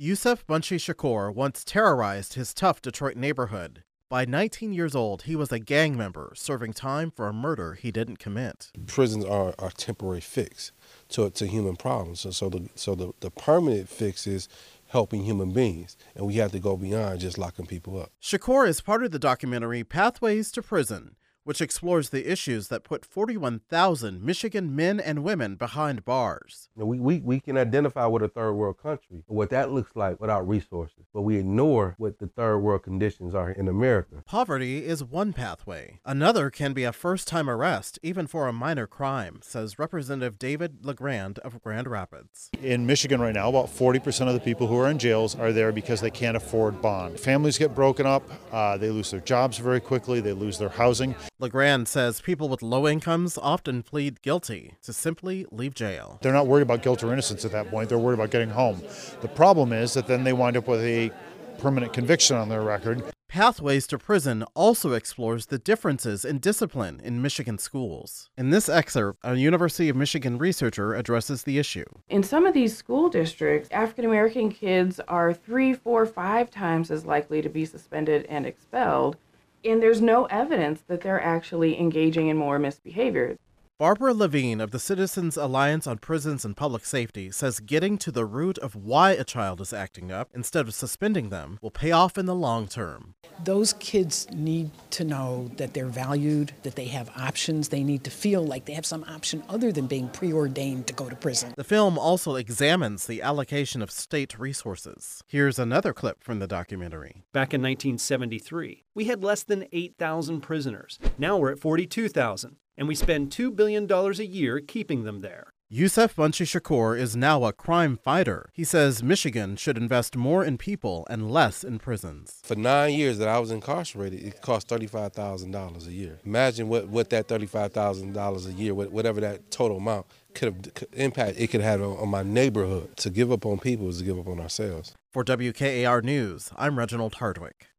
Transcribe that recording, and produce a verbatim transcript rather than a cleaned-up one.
Yusuf Munshi Shakur once terrorized his tough Detroit neighborhood. By nineteen years old, he was a gang member serving time for a murder he didn't commit. Prisons are a temporary fix to, to human problems. So, so, the, so the, the permanent fix is helping human beings, and we have to go beyond just locking people up. Shakur is part of the documentary Pathways to Prison, which explores the issues that put forty-one thousand Michigan men and women behind bars. We, we, we can identify with a third world country, what that looks like without resources, but we ignore what the third world conditions are in America. Poverty is one pathway. Another can be a first-time arrest, even for a minor crime, says Representative David LeGrand of Grand Rapids. In Michigan right now, about forty percent of the people who are in jails are there because they can't afford bond. Families get broken up, uh, they lose their jobs very quickly, they lose their housing. LeGrand says people with low incomes often plead guilty to simply leave jail. They're not worried about guilt or innocence at that point. They're worried about getting home. The problem is that then they wind up with a permanent conviction on their record. Pathways to Prison also explores the differences in discipline in Michigan schools. In this excerpt, a University of Michigan researcher addresses the issue. In some of these school districts, African American kids are three, four, five times as likely to be suspended and expelled. And there's no evidence that they're actually engaging in more misbehavior. Barbara Levine of the Citizens Alliance on Prisons and Public Safety says getting to the root of why a child is acting up instead of suspending them will pay off in the long term. Those kids need to know that they're valued, that they have options. They need to feel like they have some option other than being preordained to go to prison. The film also examines the allocation of state resources. Here's another clip from the documentary. Back in nineteen seventy-three, we had less than eight thousand prisoners. Now we're at forty-two thousand, and we spend two billion dollars a year keeping them there. Yusuf Munshi Shakur is now a crime fighter. He says Michigan should invest more in people and less in prisons. For nine years that I was incarcerated, it cost thirty-five thousand dollars a year. Imagine what, what that thirty-five thousand dollars a year, whatever that total amount, could have could impact it could have on, on my neighborhood. To give up on people is to give up on ourselves. For W K A R News, I'm Reginald Hardwick.